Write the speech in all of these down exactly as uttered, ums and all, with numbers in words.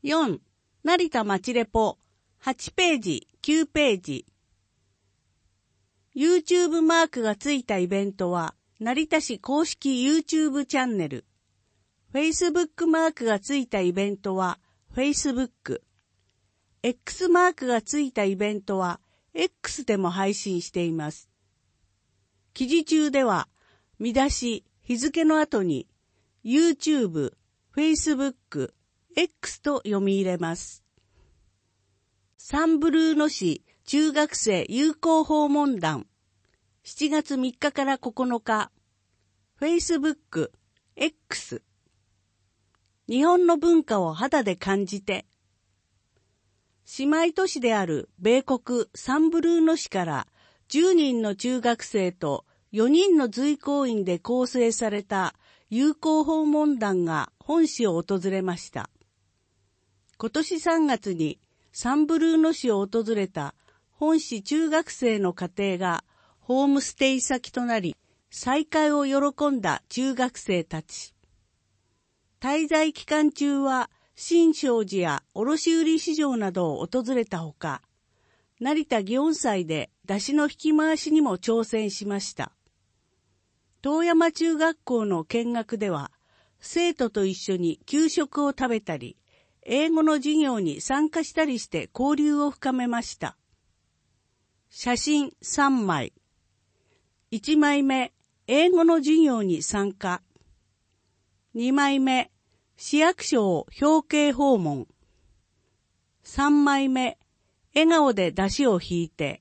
よん. 成田町レポはちページ、きゅうページ。YouTube マークがついたイベントは成田市公式 YouTube チャンネル。Facebook マークがついたイベントは Facebook。X マークがついたイベントは X でも配信しています。記事中では見出し、日付の後に YouTube、Facebook、X と読み入れます。サンブルーノ市中学生友好訪問団しちがつみっかからここのか Facebook、X 日本の文化を肌で感じて姉妹都市である米国サンブルーノ市からじゅうにんの中学生とよにんの随行員で構成された友好訪問団が本市を訪れました。今年さんがつにサンブルーノ市を訪れた本市中学生の家庭がホームステイ先となり、再会を喜んだ中学生たち。滞在期間中は新勝寺や卸売市場などを訪れたほか、成田祇園祭で出汁の引き回しにも挑戦しました。遠山中学校の見学では、生徒と一緒に給食を食べたり、英語の授業に参加したりして交流を深めました。写真さんまい。いちまいめ、英語の授業に参加。にまいめ、市役所を表敬訪問。さんまいめ、笑顔で出汁を引いて。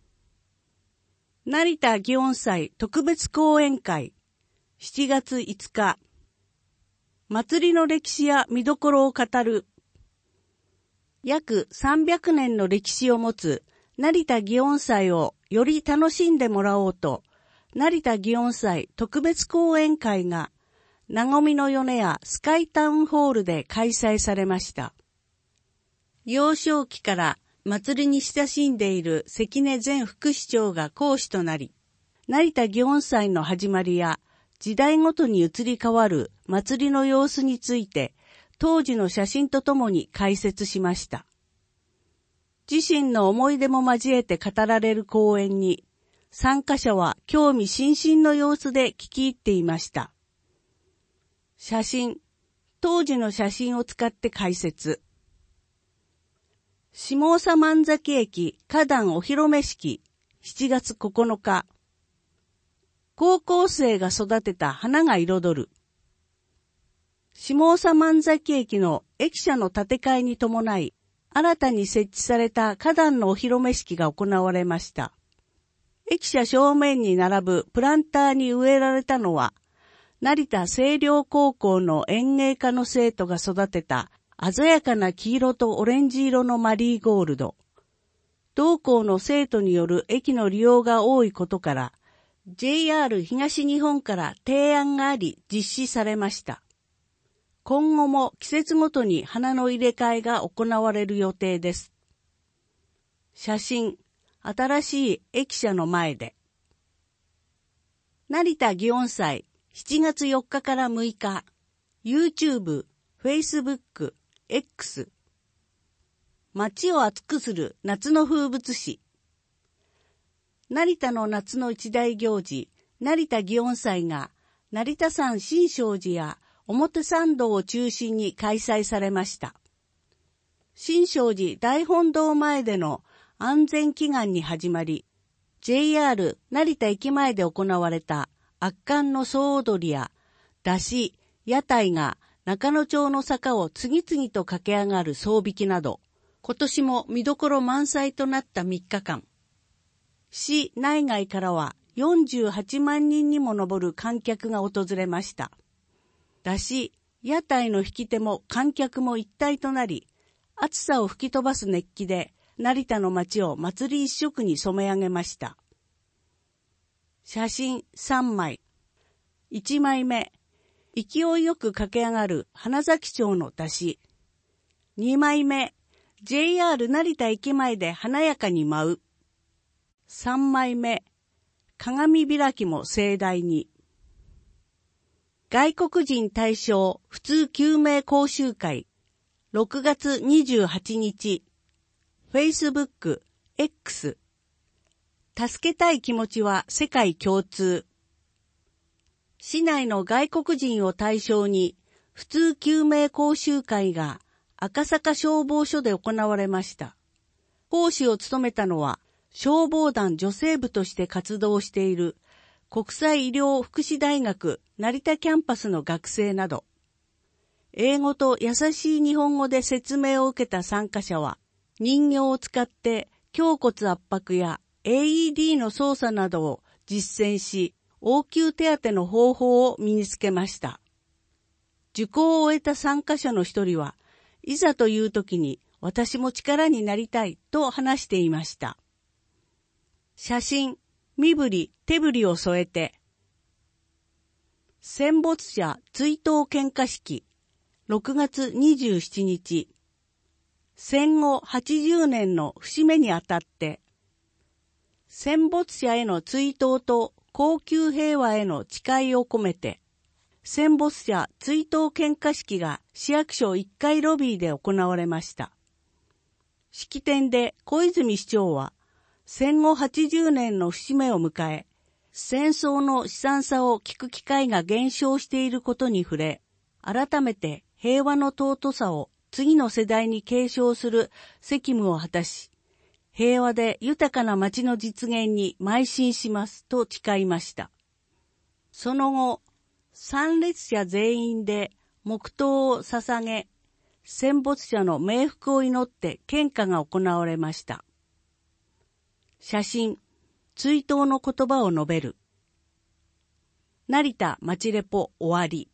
成田祇園祭特別講演会しちがついつか。祭りの歴史や見どころを語る。約さんびゃくねんの歴史を持つ成田祇園祭をより楽しんでもらおうと、成田祇園祭特別講演会が、なごみの米屋スカイタウンホールで開催されました。幼少期から祭りに親しんでいる関根前副市長が講師となり、成田祇園祭の始まりや時代ごとに移り変わる祭りの様子について、当時の写真とともに解説しました。自身の思い出も交えて語られる講演に、参加者は興味津々の様子で聞き入っていました。写真、当時の写真を使って解説。下総万崎駅花壇お披露目式しちがつここのか。高校生が育てた花が彩る。下総万崎駅の駅舎の建て替えに伴い、新たに設置された花壇のお披露目式が行われました。駅舎正面に並ぶプランターに植えられたのは、成田青陵高校の園芸科の生徒が育てた鮮やかな黄色とオレンジ色のマリーゴールド。同校の生徒による駅の利用が多いことから、ジェイアール 東日本から提案があり実施されました。今後も季節ごとに花の入れ替えが行われる予定です。写真、新しい駅舎の前で。成田祇園祭しちがつよっかからむいか、YouTube、Facebook、X。街を熱くする夏の風物詩。成田の夏の一大行事、成田祇園祭が、成田山新勝寺や表参道を中心に開催されました。新勝寺大本堂前での安全祈願に始まり、ジェイアール 成田駅前で行われた圧巻の総踊りや出汁、屋台が中野町の坂を次々と駆け上がる総引きなど、今年も見どころ満載となったみっかかん。市内外からはよんじゅうはちまんにんにも上る観客が訪れました。出汁、屋台の引き手も観客も一体となり、暑さを吹き飛ばす熱気で成田の街を祭り一色に染め上げました。写真さんまい。いちまいめ、勢いよく駆け上がる花咲町の出汁。にまいめ、ジェイアール 成田駅前で華やかに舞う。さんまいめ、鏡開きも盛大に。外国人対象普通救命講習会ろくがつにじゅうはちにち、Facebook、X。助けたい気持ちは世界共通。市内の外国人を対象に、普通救命講習会が赤坂消防署で行われました。講師を務めたのは、消防団女性部として活動している国際医療福祉大学成田キャンパスの学生など、英語と優しい日本語で説明を受けた参加者は、人形を使って胸骨圧迫や エーイーディー の操作などを実践し、応急手当の方法を身につけました。受講を終えた参加者の一人は、いざという時に私も力になりたいと話していました。写真、身振り、手振りを添えて、戦没者追悼献花式、ろくがつにじゅうしちにち、戦後はちじゅうねんの節目にあたって、戦没者への追悼と恒久平和への誓いを込めて、戦没者追悼献花式が市役所いっかいロビーで行われました。式典で小泉市長は、戦後はちじゅうねんの節目を迎え、戦争の悲惨さを聞く機会が減少していることに触れ、改めて平和の尊さを次の世代に継承する責務を果たし、平和で豊かな街の実現に邁進しますと誓いました。その後、参列者全員で黙祷を捧げ、戦没者の冥福を祈って献花が行われました。写真、追悼の言葉を述べる。成田町レポ終わり。